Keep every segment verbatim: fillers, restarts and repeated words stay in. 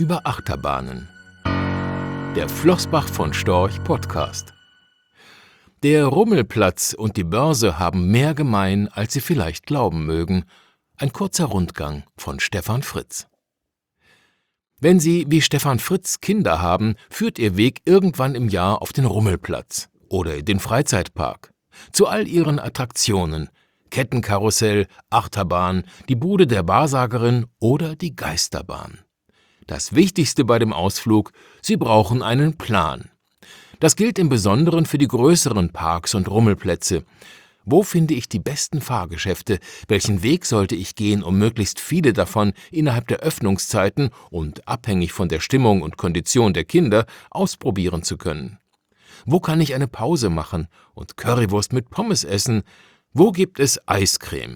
über Achterbahnen. Der Flossbach von Storch Podcast. Der Rummelplatz und die Börse haben mehr gemein, als Sie vielleicht glauben mögen. Ein kurzer Rundgang von Stefan Fritz. Wenn Sie wie Stefan Fritz Kinder haben, führt Ihr Weg irgendwann im Jahr auf den Rummelplatz oder den Freizeitpark. Zu all ihren Attraktionen, Kettenkarussell, Achterbahn, die Bude der Wahrsagerin oder die Geisterbahn. Das Wichtigste bei dem Ausflug: Sie brauchen einen Plan. Das gilt im Besonderen für die größeren Parks und Rummelplätze. Wo finde ich die besten Fahrgeschäfte? Welchen Weg sollte ich gehen, um möglichst viele davon innerhalb der Öffnungszeiten und abhängig von der Stimmung und Kondition der Kinder ausprobieren zu können? Wo kann ich eine Pause machen und Currywurst mit Pommes essen? Wo gibt es Eiscreme?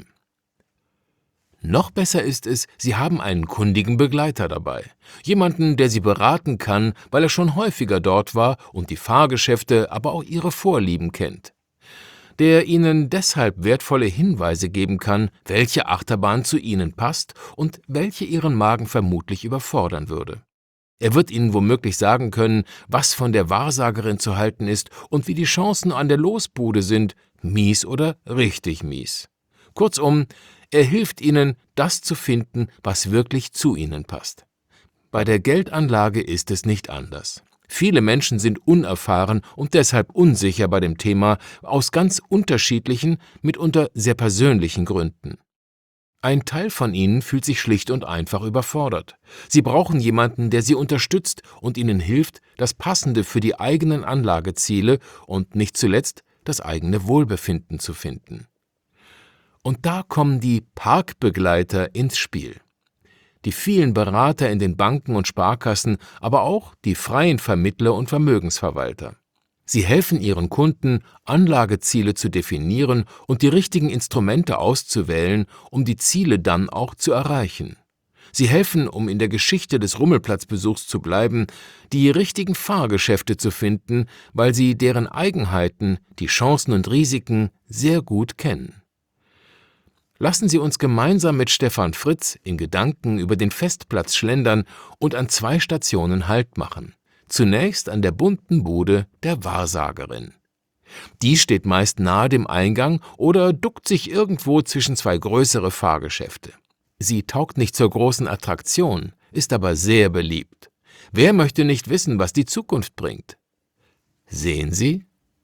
Noch besser ist es, Sie haben einen kundigen Begleiter dabei. Jemanden, der Sie beraten kann, weil er schon häufiger dort war und die Fahrgeschäfte, aber auch Ihre Vorlieben kennt. Der Ihnen deshalb wertvolle Hinweise geben kann, welche Achterbahn zu Ihnen passt und welche Ihren Magen vermutlich überfordern würde. Er wird Ihnen womöglich sagen können, was von der Wahrsagerin zu halten ist und wie die Chancen an der Losbude sind, mies oder richtig mies. Kurzum, er hilft Ihnen, das zu finden, was wirklich zu Ihnen passt. Bei der Geldanlage ist es nicht anders. Viele Menschen sind unerfahren und deshalb unsicher bei dem Thema aus ganz unterschiedlichen, mitunter sehr persönlichen Gründen. Ein Teil von ihnen fühlt sich schlicht und einfach überfordert. Sie brauchen jemanden, der sie unterstützt und ihnen hilft, das Passende für die eigenen Anlageziele und nicht zuletzt das eigene Wohlbefinden zu finden. Und da kommen die Parkbegleiter ins Spiel. Die vielen Berater in den Banken und Sparkassen, aber auch die freien Vermittler und Vermögensverwalter. Sie helfen ihren Kunden, Anlageziele zu definieren und die richtigen Instrumente auszuwählen, um die Ziele dann auch zu erreichen. Sie helfen, um in der Geschichte des Rummelplatzbesuchs zu bleiben, die richtigen Fahrgeschäfte zu finden, weil sie deren Eigenheiten, die Chancen und Risiken sehr gut kennen. Lassen Sie uns gemeinsam mit Stefan Fritz in Gedanken über den Festplatz schlendern und an zwei Stationen Halt machen. Zunächst an der bunten Bude der Wahrsagerin. Die steht meist nahe dem Eingang oder duckt sich irgendwo zwischen zwei größere Fahrgeschäfte. Sie taugt nicht zur großen Attraktion, ist aber sehr beliebt. Wer möchte nicht wissen, was die Zukunft bringt? Sehen Sie?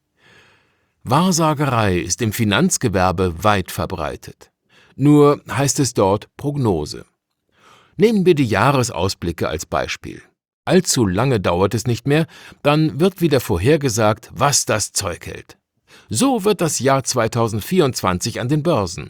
Wahrsagerei ist im Finanzgewerbe weit verbreitet. Nur heißt es dort Prognose. Nehmen wir die Jahresausblicke als Beispiel. Allzu lange dauert es nicht mehr, dann wird wieder vorhergesagt, was das Zeug hält. So wird das Jahr zweitausendvierundzwanzig an den Börsen.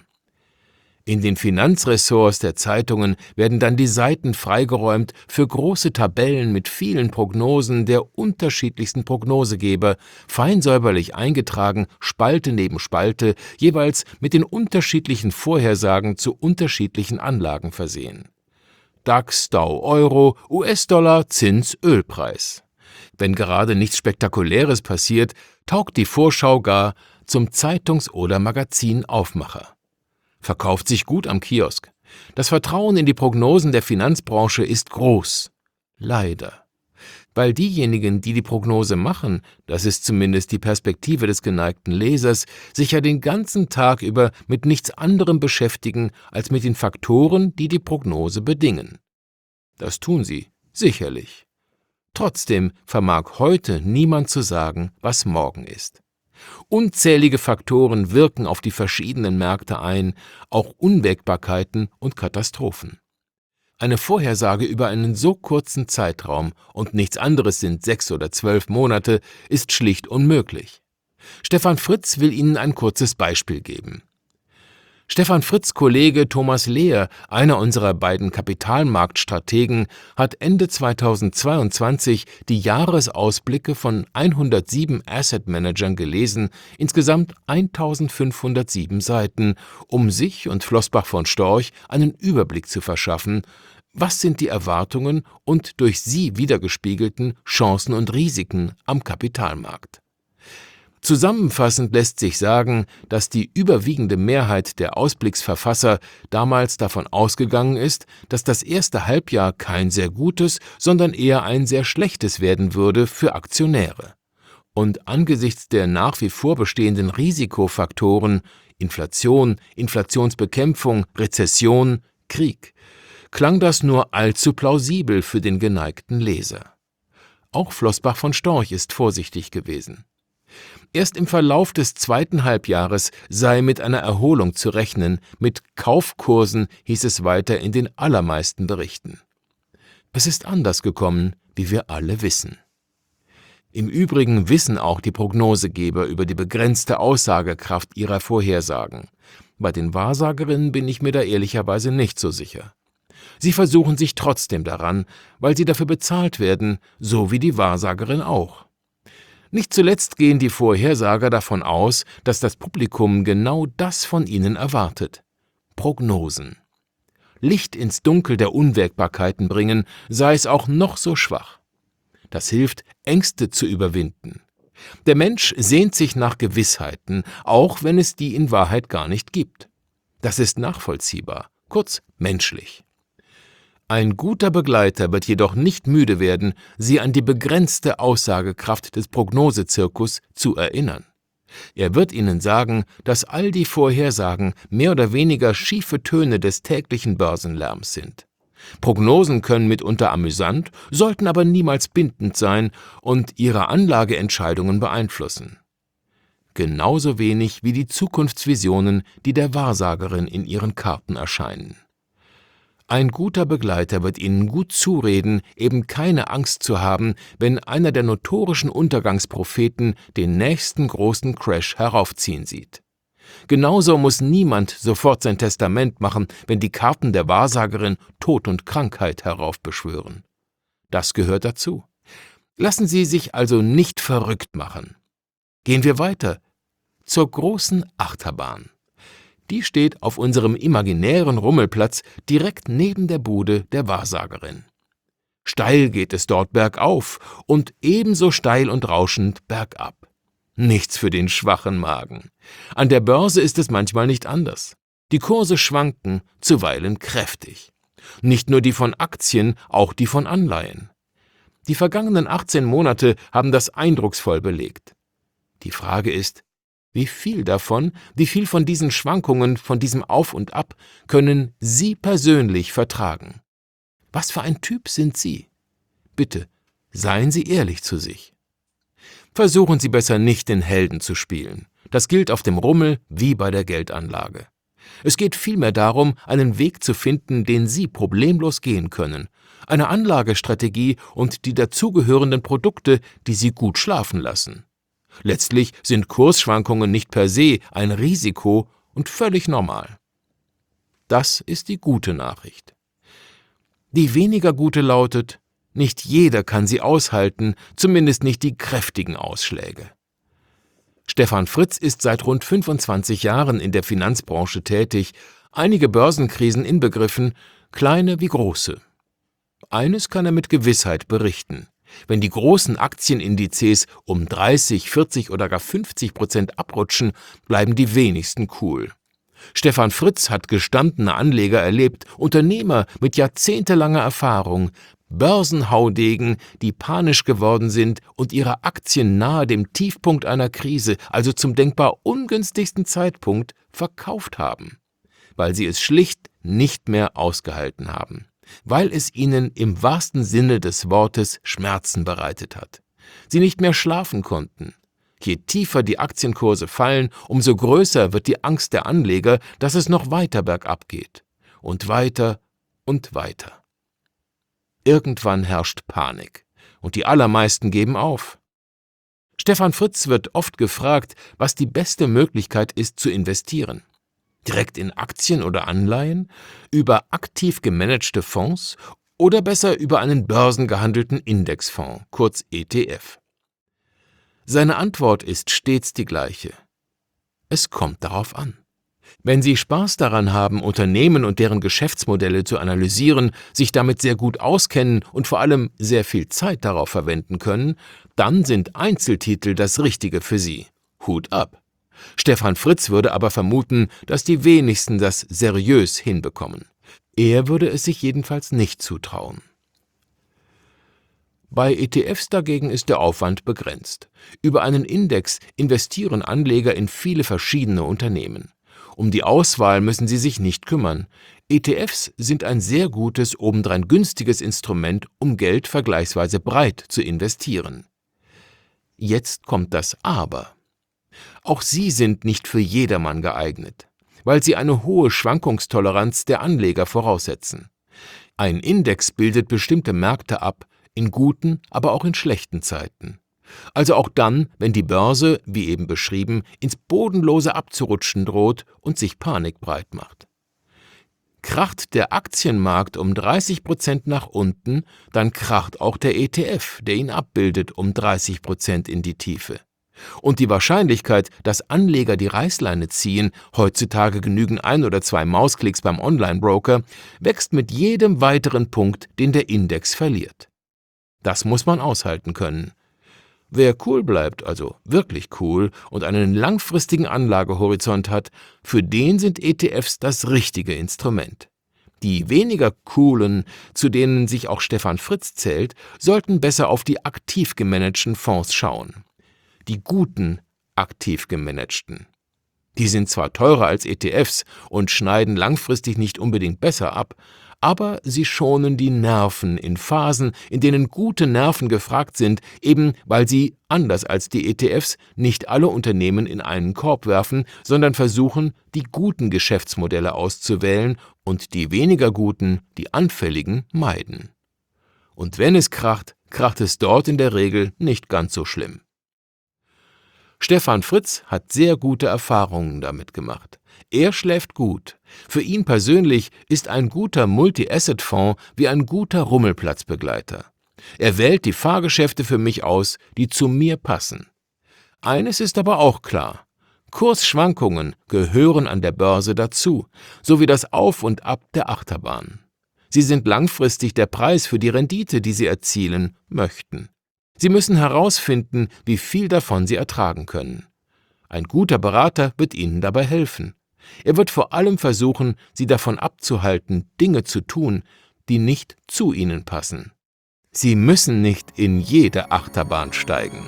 In den Finanzressorts der Zeitungen werden dann die Seiten freigeräumt für große Tabellen mit vielen Prognosen der unterschiedlichsten Prognosegeber, fein säuberlich eingetragen, Spalte neben Spalte, jeweils mit den unterschiedlichen Vorhersagen zu unterschiedlichen Anlagen versehen. DAX, Dow, Euro, U S-Dollar, Zins, Ölpreis. Wenn gerade nichts Spektakuläres passiert, taugt die Vorschau gar zum Zeitungs- oder Magazinaufmacher. Verkauft sich gut am Kiosk. Das Vertrauen in die Prognosen der Finanzbranche ist groß. Leider. Weil diejenigen, die die Prognose machen, das ist zumindest die Perspektive des geneigten Lesers, sich ja den ganzen Tag über mit nichts anderem beschäftigen, als mit den Faktoren, die die Prognose bedingen. Das tun sie, sicherlich. Trotzdem vermag heute niemand zu sagen, was morgen ist. Unzählige Faktoren wirken auf die verschiedenen Märkte ein, auch Unwägbarkeiten und Katastrophen. Eine Vorhersage über einen so kurzen Zeitraum, und nichts anderes sind sechs oder zwölf Monate, ist schlicht unmöglich. Stefan Fritz will Ihnen ein kurzes Beispiel geben. Stefan Fritz' Kollege Thomas Lehr, einer unserer beiden Kapitalmarktstrategen, hat Ende zweitausendzweiundzwanzig die Jahresausblicke von hundertsieben Asset-Managern gelesen, insgesamt eintausendfünfhundertsieben Seiten, um sich und Flossbach von Storch einen Überblick zu verschaffen, was sind die Erwartungen und durch sie widergespiegelten Chancen und Risiken am Kapitalmarkt. Zusammenfassend lässt sich sagen, dass die überwiegende Mehrheit der Ausblicksverfasser damals davon ausgegangen ist, dass das erste Halbjahr kein sehr gutes, sondern eher ein sehr schlechtes werden würde für Aktionäre. Und angesichts der nach wie vor bestehenden Risikofaktoren Inflation, Inflationsbekämpfung, Rezession, Krieg, klang das nur allzu plausibel für den geneigten Leser. Auch Flossbach von Storch ist vorsichtig gewesen. Erst im Verlauf des zweiten Halbjahres sei mit einer Erholung zu rechnen, mit Kaufkursen hieß es weiter in den allermeisten Berichten. Es ist anders gekommen, wie wir alle wissen. Im Übrigen wissen auch die Prognosegeber über die begrenzte Aussagekraft ihrer Vorhersagen. Bei den Wahrsagerinnen bin ich mir da ehrlicherweise nicht so sicher. Sie versuchen sich trotzdem daran, weil sie dafür bezahlt werden, so wie die Wahrsagerin auch. Nicht zuletzt gehen die Vorhersager davon aus, dass das Publikum genau das von ihnen erwartet: Prognosen. Licht ins Dunkel der Unwägbarkeiten bringen, sei es auch noch so schwach. Das hilft, Ängste zu überwinden. Der Mensch sehnt sich nach Gewissheiten, auch wenn es die in Wahrheit gar nicht gibt. Das ist nachvollziehbar, kurz menschlich. Ein guter Begleiter wird jedoch nicht müde werden, Sie an die begrenzte Aussagekraft des Prognosezirkus zu erinnern. Er wird Ihnen sagen, dass all die Vorhersagen mehr oder weniger schiefe Töne des täglichen Börsenlärms sind. Prognosen können mitunter amüsant, sollten aber niemals bindend sein und Ihre Anlageentscheidungen beeinflussen. Genauso wenig wie die Zukunftsvisionen, die der Wahrsagerin in ihren Karten erscheinen. Ein guter Begleiter wird Ihnen gut zureden, eben keine Angst zu haben, wenn einer der notorischen Untergangspropheten den nächsten großen Crash heraufziehen sieht. Genauso muss niemand sofort sein Testament machen, wenn die Karten der Wahrsagerin Tod und Krankheit heraufbeschwören. Das gehört dazu. Lassen Sie sich also nicht verrückt machen. Gehen wir weiter zur großen Achterbahn. Die steht auf unserem imaginären Rummelplatz direkt neben der Bude der Wahrsagerin. Steil geht es dort bergauf und ebenso steil und rauschend bergab. Nichts für den schwachen Magen. An der Börse ist es manchmal nicht anders. Die Kurse schwanken, zuweilen kräftig. Nicht nur die von Aktien, auch die von Anleihen. Die vergangenen achtzehn Monate haben das eindrucksvoll belegt. Die Frage ist, wie viel davon, wie viel von diesen Schwankungen, von diesem Auf und Ab, können Sie persönlich vertragen? Was für ein Typ sind Sie? Bitte, seien Sie ehrlich zu sich. Versuchen Sie besser nicht, den Helden zu spielen. Das gilt auf dem Rummel wie bei der Geldanlage. Es geht vielmehr darum, einen Weg zu finden, den Sie problemlos gehen können. Eine Anlagestrategie und die dazugehörenden Produkte, die Sie gut schlafen lassen. Letztlich sind Kursschwankungen nicht per se ein Risiko und völlig normal. Das ist die gute Nachricht. Die weniger gute lautet, nicht jeder kann sie aushalten, zumindest nicht die kräftigen Ausschläge. Stefan Fritz ist seit rund fünfundzwanzig Jahren in der Finanzbranche tätig, einige Börsenkrisen inbegriffen, kleine wie große. Eines kann er mit Gewissheit berichten: Wenn die großen Aktienindizes um dreißig, vierzig oder gar fünfzig Prozent abrutschen, bleiben die wenigsten cool. Stefan Fritz hat gestandene Anleger erlebt, Unternehmer mit jahrzehntelanger Erfahrung, Börsenhaudegen, die panisch geworden sind und ihre Aktien nahe dem Tiefpunkt einer Krise, also zum denkbar ungünstigsten Zeitpunkt, verkauft haben, weil sie es schlicht nicht mehr ausgehalten haben, weil es ihnen im wahrsten Sinne des Wortes Schmerzen bereitet hat. Sie nicht mehr schlafen konnten. Je tiefer die Aktienkurse fallen, umso größer wird die Angst der Anleger, dass es noch weiter bergab geht. Und weiter und weiter. Irgendwann herrscht Panik und die allermeisten geben auf. Stefan Fritz wird oft gefragt, was die beste Möglichkeit ist zu investieren. Direkt in Aktien oder Anleihen, über aktiv gemanagte Fonds oder besser über einen börsengehandelten Indexfonds, kurz E T F. Seine Antwort ist stets die gleiche. Es kommt darauf an. Wenn Sie Spaß daran haben, Unternehmen und deren Geschäftsmodelle zu analysieren, sich damit sehr gut auskennen und vor allem sehr viel Zeit darauf verwenden können, dann sind Einzeltitel das Richtige für Sie. Hut ab. Stefan Fritz würde aber vermuten, dass die wenigsten das seriös hinbekommen. Er würde es sich jedenfalls nicht zutrauen. Bei E T Fs dagegen ist der Aufwand begrenzt. Über einen Index investieren Anleger in viele verschiedene Unternehmen. Um die Auswahl müssen sie sich nicht kümmern. E T Fs sind ein sehr gutes, obendrein günstiges Instrument, um Geld vergleichsweise breit zu investieren. Jetzt kommt das Aber. Auch sie sind nicht für jedermann geeignet, weil sie eine hohe Schwankungstoleranz der Anleger voraussetzen. Ein Index bildet bestimmte Märkte ab, in guten, aber auch in schlechten Zeiten. Also auch dann, wenn die Börse, wie eben beschrieben, ins Bodenlose abzurutschen droht und sich Panik breit macht. Kracht der Aktienmarkt um dreißig Prozent nach unten, dann kracht auch der E T F, der ihn abbildet, um dreißig Prozent in die Tiefe. Und die Wahrscheinlichkeit, dass Anleger die Reißleine ziehen, heutzutage genügen ein oder zwei Mausklicks beim Online-Broker, wächst mit jedem weiteren Punkt, den der Index verliert. Das muss man aushalten können. Wer cool bleibt, also wirklich cool, und einen langfristigen Anlagehorizont hat, für den sind E T Fs das richtige Instrument. Die weniger coolen, zu denen sich auch Stefan Fritz zählt, sollten besser auf die aktiv gemanagten Fonds schauen. Die guten, aktiv gemanagten. Die sind zwar teurer als E T Fs und schneiden langfristig nicht unbedingt besser ab, aber sie schonen die Nerven in Phasen, in denen gute Nerven gefragt sind, eben weil sie, anders als die E T Fs, nicht alle Unternehmen in einen Korb werfen, sondern versuchen, die guten Geschäftsmodelle auszuwählen und die weniger guten, die anfälligen, meiden. Und wenn es kracht, kracht es dort in der Regel nicht ganz so schlimm. Stefan Fritz hat sehr gute Erfahrungen damit gemacht. Er schläft gut. Für ihn persönlich ist ein guter Multi-Asset-Fonds wie ein guter Rummelplatzbegleiter. Er wählt die Fahrgeschäfte für mich aus, die zu mir passen. Eines ist aber auch klar: Kursschwankungen gehören an der Börse dazu, sowie das Auf und Ab der Achterbahn. Sie sind langfristig der Preis für die Rendite, die Sie erzielen möchten. Sie müssen herausfinden, wie viel davon Sie ertragen können. Ein guter Berater wird Ihnen dabei helfen. Er wird vor allem versuchen, Sie davon abzuhalten, Dinge zu tun, die nicht zu Ihnen passen. Sie müssen nicht in jede Achterbahn steigen.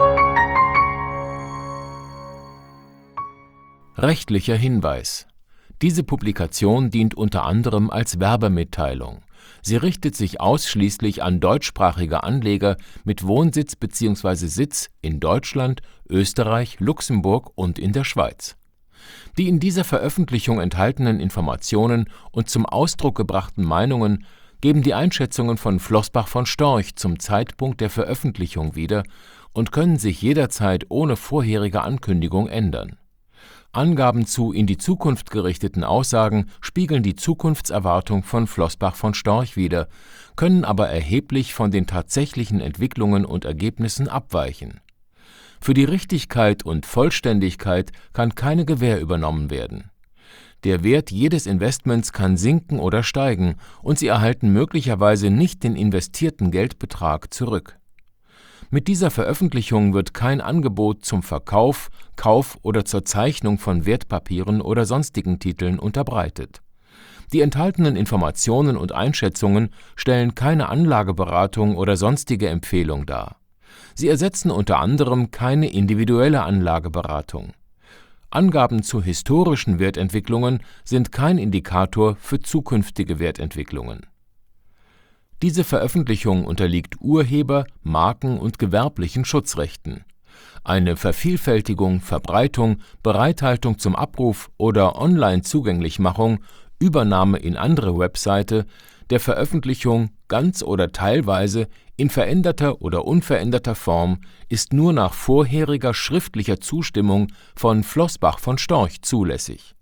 Rechtlicher Hinweis: Diese Publikation dient unter anderem als Werbemitteilung. Sie richtet sich ausschließlich an deutschsprachige Anleger mit Wohnsitz bzw. Sitz in Deutschland, Österreich, Luxemburg und in der Schweiz. Die in dieser Veröffentlichung enthaltenen Informationen und zum Ausdruck gebrachten Meinungen geben die Einschätzungen von Flossbach von Storch zum Zeitpunkt der Veröffentlichung wieder und können sich jederzeit ohne vorherige Ankündigung ändern. Angaben zu in die Zukunft gerichteten Aussagen spiegeln die Zukunftserwartung von Flossbach von Storch wider, können aber erheblich von den tatsächlichen Entwicklungen und Ergebnissen abweichen. Für die Richtigkeit und Vollständigkeit kann keine Gewähr übernommen werden. Der Wert jedes Investments kann sinken oder steigen und Sie erhalten möglicherweise nicht den investierten Geldbetrag zurück. Mit dieser Veröffentlichung wird kein Angebot zum Verkauf, Kauf oder zur Zeichnung von Wertpapieren oder sonstigen Titeln unterbreitet. Die enthaltenen Informationen und Einschätzungen stellen keine Anlageberatung oder sonstige Empfehlung dar. Sie ersetzen unter anderem keine individuelle Anlageberatung. Angaben zu historischen Wertentwicklungen sind kein Indikator für zukünftige Wertentwicklungen. Diese Veröffentlichung unterliegt Urheber-, Marken- und gewerblichen Schutzrechten. Eine Vervielfältigung, Verbreitung, Bereithaltung zum Abruf oder Online-Zugänglichmachung, Übernahme in andere Webseite, der Veröffentlichung ganz oder teilweise in veränderter oder unveränderter Form ist nur nach vorheriger schriftlicher Zustimmung von Flossbach von Storch zulässig.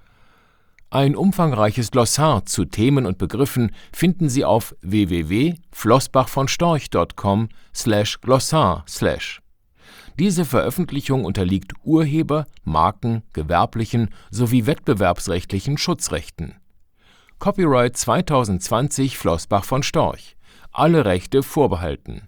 Ein umfangreiches Glossar zu Themen und Begriffen finden Sie auf w w w punkt flossbachvonstorch punkt com slash glossar slash. Diese Veröffentlichung unterliegt Urheber-, Marken-, gewerblichen sowie wettbewerbsrechtlichen Schutzrechten. Copyright zwanzig zwanzig Flossbach von Storch. Alle Rechte vorbehalten.